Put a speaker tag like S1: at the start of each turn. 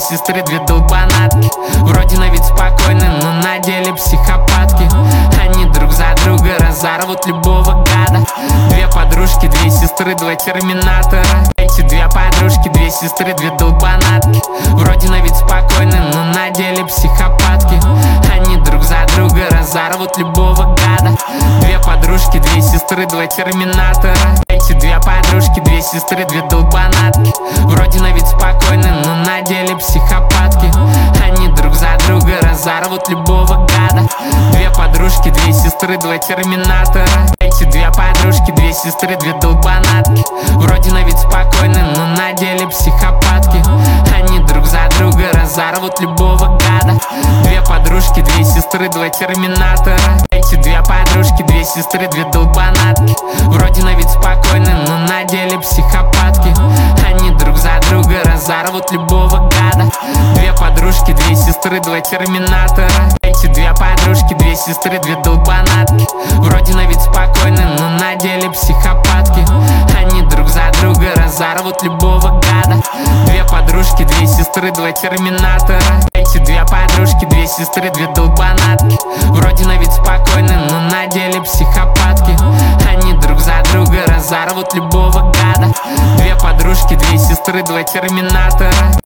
S1: сестры, две долбанатки. Вроде на вид спокойны, но на деле психопатки. Они друг за друга разорвут любого гада. Две подружки, две сестры, два терминатора. Эти две подружки, две сестры, две долбанатки. Вроде на вид спокойны, но на деле психопатки. Они друг за друга разорвут любого гада. Две подружки, две сестры, два терминатора. Эти две подружки, две сестры, две долбанатки. Вроде на вид спокойны, но на деле психопатки. Они друг за друга разорвут любого гада. Две подружки, две сестры, два терминатора. Эти две подружки, две сестры, две долбанатки. Вроде на вид спокойны, но на деле психопатки. Они друг за друга разорвут любого гада. Две подружки, две сестры, два терминатора. Эти две подружки, две сестры, две долбанатки. Вроде на вид спокойны, но на деле психопатки. Они друг за друга разорвут любого гада. Две подружки, две сестры, два терминатора. Эти две подружки, две сестры, две долбанатки. Вроде на вид спокойны, но на деле психопатки. Они друг за друга разорвут любого гада. Две подружки, две сестры, два терминатора. Эти две подружки, две сестры, две долбанатки. Вроде на вид спокойны, но на деле психопатки. Они друг за друга разорвут любого гада. Две подружки, две сестры, два терминатора.